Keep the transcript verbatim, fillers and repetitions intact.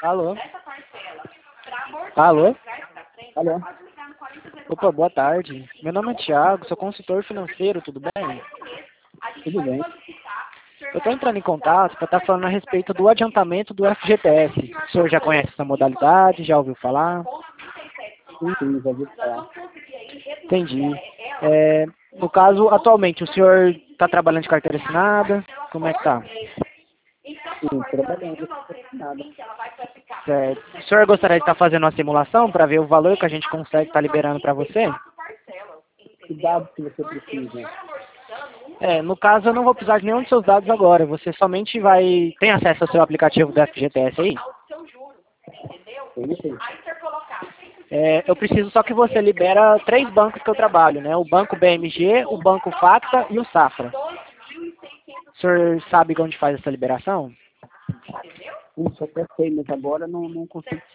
Alô? Alô? Alô? Opa, boa tarde. Meu nome é Thiago, sou consultor financeiro, tudo bem? Tudo bem? Eu estou entrando em contato para estar falando a respeito do adiantamento do F G T S. O senhor já conhece essa modalidade? Já ouviu falar? Sim, sim, já ouvi falar. Entendi. É, no caso, atualmente, o senhor está trabalhando de carteira assinada? Como é que tá? Sim, trabalhando, nada. Certo. O senhor gostaria de estar fazendo uma simulação para ver o valor que a gente consegue estar liberando para você? Que dados que você precisa? É, no caso, eu não vou precisar de nenhum dos seus dados agora. Você somente vai... Tem acesso ao seu aplicativo do F G T S aí? Sim, sim. É, eu preciso só que você libera três bancos que eu trabalho, né? O Banco B M G, o Banco Facta e o Safra. O senhor sabe onde faz essa liberação? Sim, só até sei, mas agora não, não consigo